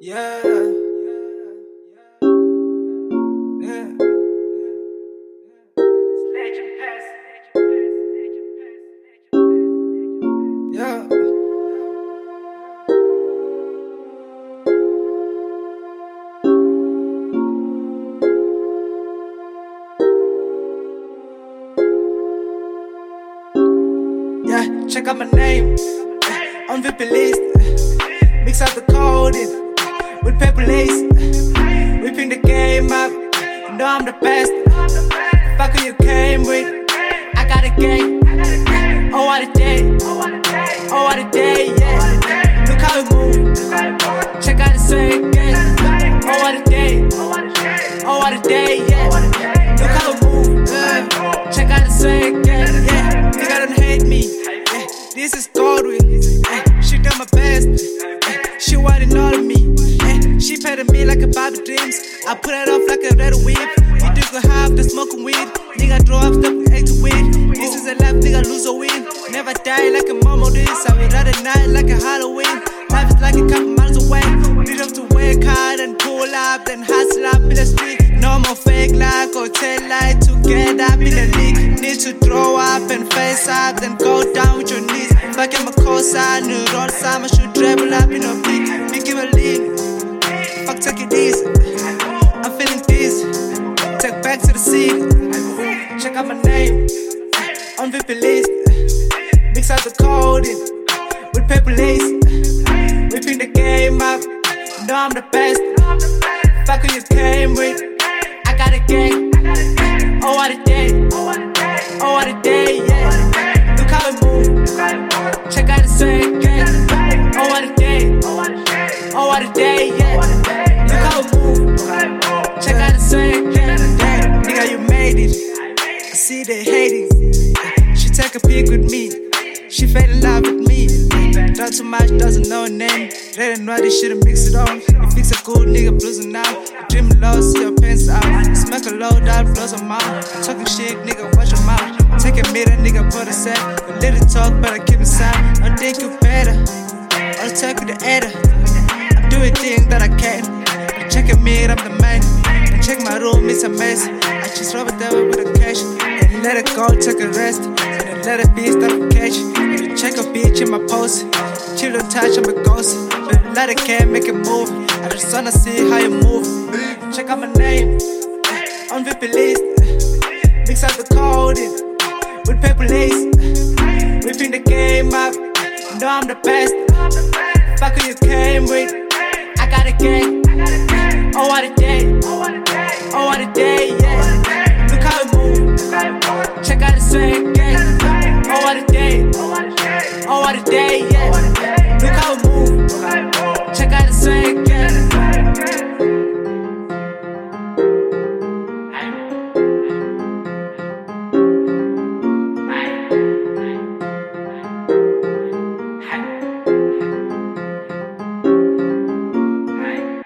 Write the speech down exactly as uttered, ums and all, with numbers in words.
Yeah. Yeah. Yeah. Yeah, check out my name on V I P list. Mix out the coding with paper lace. Whipping the game up, you know I'm the best. Fuck who you came with, I got a game. Oh what a day, oh what a day, yeah. Look how we move, check out the swag, yeah. Oh what a day, oh what a day, yeah. Look how we move, yeah. Check out the swag, yeah, yeah. Nigga don't hate me, yeah. This is Godwin, yeah. She got my best, yeah. She wanted all of me, yeah. She petted me like a Bobby Dreams. I put it off like a red whip. You do go half the smoking weed. Nigga draw up stuff with egg to weed. This is a life, nigga lose or win. Never die like a mom or this. I would rather night like a Halloween. Life is like a couple miles away. Need up to work hard and pull up, then hustle up in the street. No more fake like or tell lie to get up in the league. Need to throw up and face up, then go down with your knees. Fuck him a cosign, new roll some, I should dribble up in a peak. Big give a lead. Fuck take it easy. I'm feeling dizzy. Take back to the city. Check out my name on V I P list. Mix out the coding with paper lace. Whipping the game up, you know I'm the best. Fuck who you came with, I got a game. Oh what a day, oh what a day, yeah. Look how we move, check out the swag, yeah. Oh what a day, oh what a day, yeah. Look how we move, check out the swag, yeah, yeah. Nigga you made it, I see they hating. She take a pic with me, she fell in love with me. Not too much, doesn't know her name. Red and white, they shouldn't mix it on. You fix a cool nigga, bluesing out. You dream low, see your pants out. Smack a low, that blows her mouth. Talking shit, nigga, watch your mouth. Take a meter, nigga, put a set. A little talk, but I keep it sound. I think you better. I'll talk with the editor. I'm doing things that I can. You check a meter, I'm the man. I check my room, it's a mess. I just rub it down with a cash. And let it go, take a rest. And then let it be, start to catch. You check a bitch in my post. Chill, don't touch, I'm a ghost. But let it can make it move. I just wanna see how you move. Check out my name on V I P list. Mix out the coding with paper lace. Whipping the game up, you know I'm the best. Fuck who you came with, I got a game. Oh what a day, oh what a day, yeah.